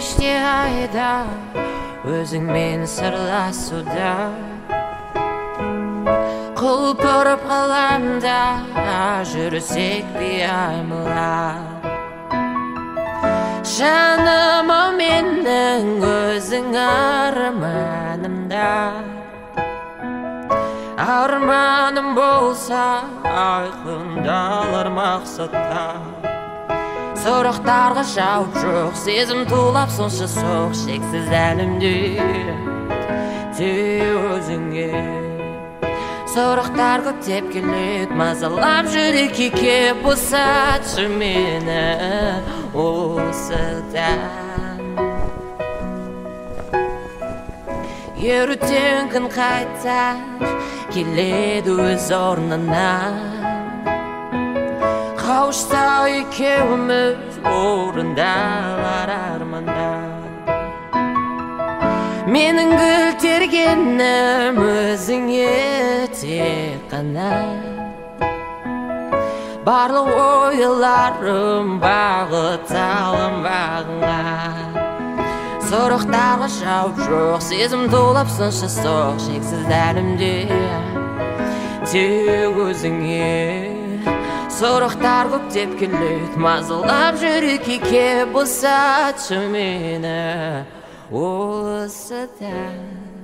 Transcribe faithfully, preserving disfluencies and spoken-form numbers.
кеште айда өзіңмен сырласуда құлпырып қаламда жүрсек беймәлім жаныма менің өзің арманымда арманым болса айқындалар мақсатта сұрақтарға жауап жоқ сезім тулап сонша соқ шексіз әлемде тек өзіңе сұрақтар көптеп келеді мазалап жүрекке кеп босатшы мені осыдан ертең күн қайтар келеді өз орнына қауышса екеуміз орындалар армандар менің гүл тергенім өзіңе тек қана барлық ойларым бағытталым бағыңа сұрақтарға жауап жоқ сезім тулап сонша соқ шексіз әлемде тек өзіңе сұрақтар көптеп келеді мазалап жүрекке кеп босатшы мені осыдан